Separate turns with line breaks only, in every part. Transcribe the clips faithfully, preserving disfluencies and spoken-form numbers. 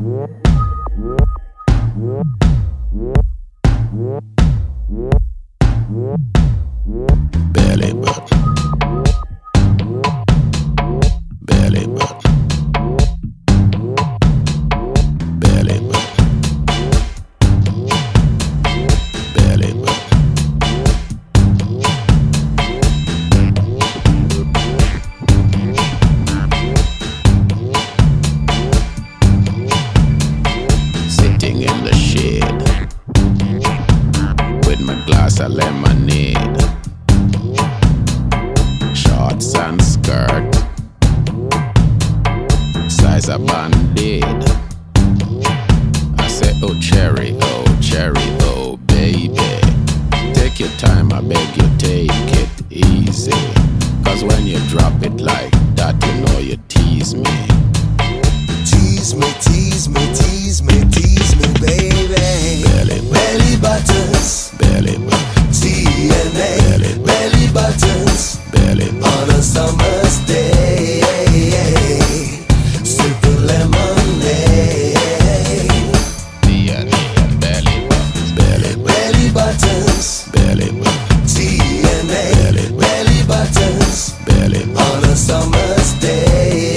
Belly button. Belly button. Belly button. Belly button. Sitting in the shade with my glass of lemonade, shorts and skirt, size a band-aid. I say, oh cherry, oh cherry, oh baby, take your time, I beg you, take it easy. Cause when you drop it like that, you know you tease me.
Tease me, tease me, tease me, tease me, baby.
Belly,
belly buttons,
belly,
T N A,
belly,
belly buttons,
belly,
on a summer's day, sipping lemonade.
T N A, belly, belly,
belly buttons,
belly,
T N A, belly buttons,
belly,
on a summer's day,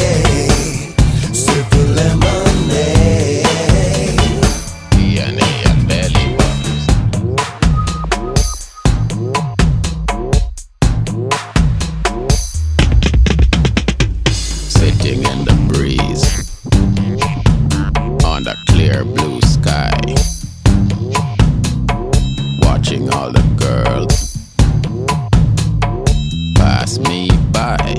sipping lemonade.
T N A and belly buttons. Sitting in the breeze on the clear blue sky, watching all the girls pass me by.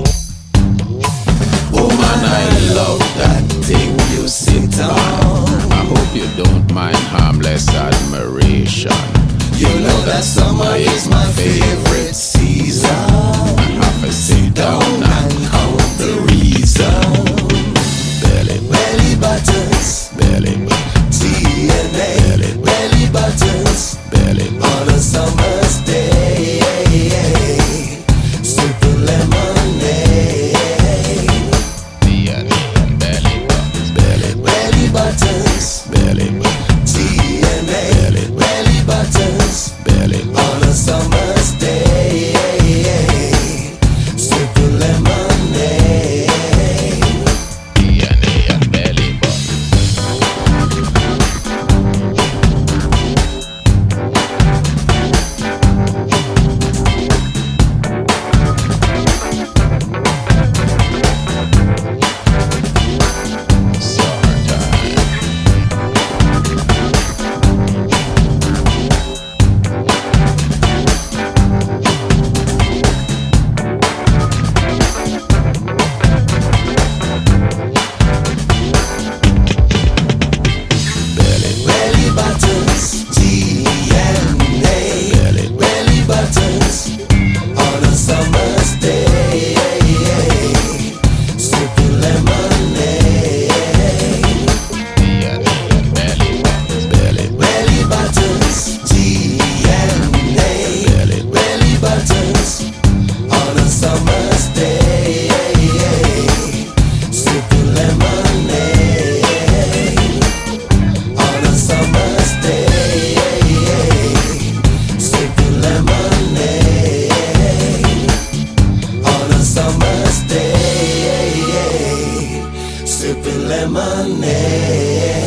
Woman, I love that thing you sit on. I hope you don't mind harmless admiration.
You know that summer is my favorite season.
I have to sit down and count the reason. Belly,
Belly buttons,
belly,
T N A, belly buttons,
belly,
on a summer's day, sipping lemonade.
T N A and belly buttons, belly,
Belly buttons,
belly,
T N A, belly buttons,
belly,
on a summer's day, sipping lemonade.
T N A and belly buttons. Summertime. Belly,
Belly buttons, T N A,
belly,
belly buttons, on a summer's day, sipping lemonade.
T N A and belly buttons, belly,
Belly buttons, T N A,
belly,
belly buttons, on a summer's day, sipping lemonade. On a summer's day, sipping lemonade. On a summer's day, sipping lemonade.